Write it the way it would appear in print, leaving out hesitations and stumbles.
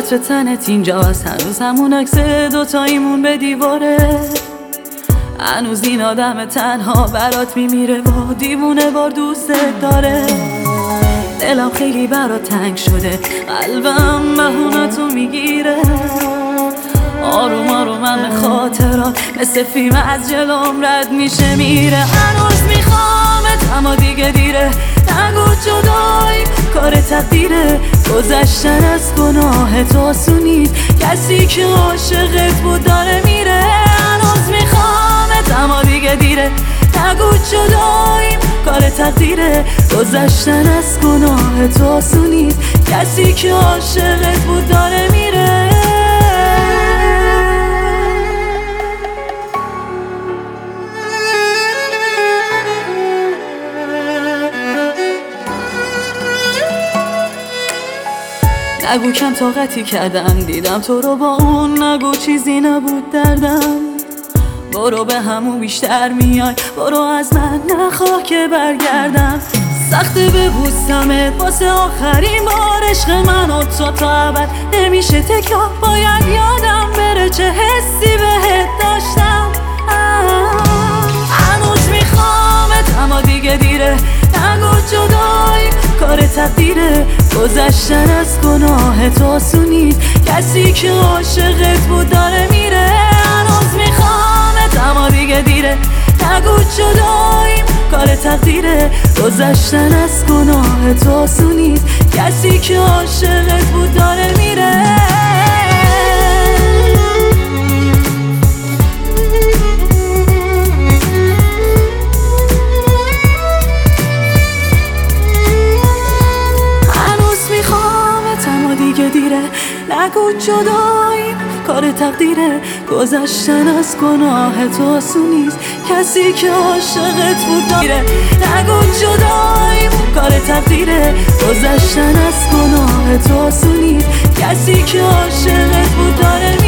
عطر تنت اینجا هست، هنوز همون عکس دوتاییمون به دیواره. هنوز این آدم تنها برات میمیره و دیوونه بار دوستت داره. دلم خیلی برات تنگ شده، قلبم بهونتو میگیره. آروم آروم من خاطرات مثل فیلم از جلوم رد میشه میره. هنوز میخوامت اما دیگه دیره، نگو جدایی کار تقدیره. گذشتن از گناه تو آسونید، کسی که عاشقت بود داره میره. هنوز میخوامت اما دیگه دیره، نگو جدایی کار تقدیره. گذشتن از گناه تو آسونید، کسی که عاشقت بود داره میره. نگو کم طاقتی کردم، دیدم تو رو با اون، نگو چیزی نبود دردم. برو به همون بیشتر میای، برو از من نخواه که برگردم. سخته ببوسمت واسه آخرین بار، عشق من و تو تا ابد نمیشه تکرار. باید یادم بره چه حسی بهت داشتم. هنوز میخوامت اما دیگه دیره، نگو جدایی کار تقدیره. گذشتن از گناه تو آسونید، کسی که عاشقت بود داره میره. هنوز میخوامت اما دیگه دیره، نگو جداییم کار تقدیره. گذشتن از گناه تو آسونید، کسی که عاشقت بود داره میره. دیره، نگو جداییم کار تقدیره. گذشتن از گناه تو آسونیست، کسی که عاشقت بود داره. نگو جداییم کار تقدیره. گذشتن از گناه تو آسونیست، کسی که عاشقت بود داره.